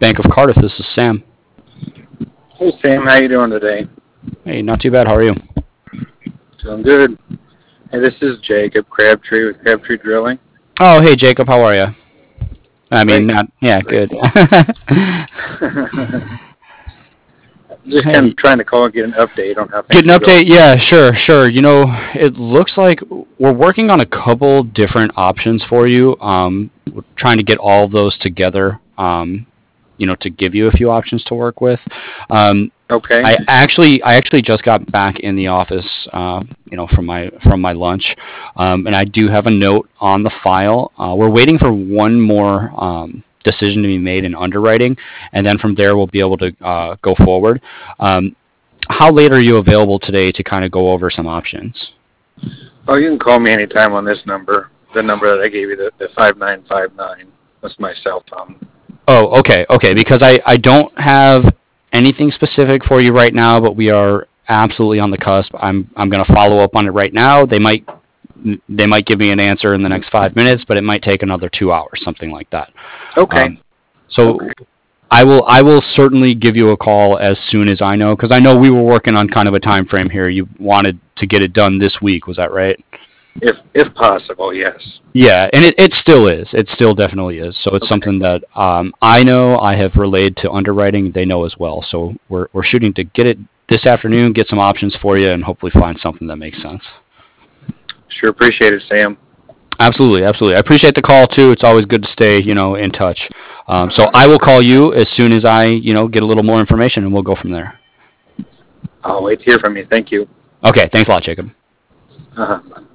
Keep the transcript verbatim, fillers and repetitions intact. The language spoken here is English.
Bank of Cardiff. This is Sam. Hey Sam, how you doing today? Hey, not too bad. How are you? Doing good. Hey, this is Jacob Crabtree with Crabtree Drilling. Oh, hey, Jacob. How are you? I mean, Great. not yeah, Great. good. Just kind Hey, of trying to call and get an update on how get things an are update? going. Yeah, sure, sure. You know, it looks like we're working on a couple different options for you. Um, we're trying to get all of those together. Um, you know, to give you a few options to work with. Um, Okay. I actually, I actually just got back in the office, uh, you know, from my from my lunch, um, and I do have a note on the file. Uh, we're waiting for one more um, decision to be made in underwriting, and then from there we'll be able to uh, go forward. Um, how late are you available today to kind of go over some options? Oh, you can call me anytime on this number. The number that I gave you, the, the five nine five nine. That's my cell phone. Oh, okay, okay. Because I, I don't have anything specific for you right now, but we are absolutely on the cusp. I'm I'm going to follow up on it right now. They might they might give me an answer in the next five minutes, but it might take another two hours, something like that. Okay. Um, so Okay. I will I will certainly give you a call as soon as I know, because I know we were working on kind of a time frame here. You wanted to get it done this week, was that right? If if possible, yes. Yeah, and it, it still is. It still definitely is. So it's Okay. something that um, I know I have relayed to underwriting. They know as well. So we're, we're shooting to get it this afternoon, get some options for you, and hopefully find something that makes sense. Sure appreciate it, Sam. Absolutely, absolutely. I appreciate the call too. It's always good to stay, you know, in touch. Um, so I will call you as soon as I, you know, get a little more information, and we'll go from there. I'll wait to hear from you. Thank you. Okay, thanks a lot, Jacob. Uh-huh.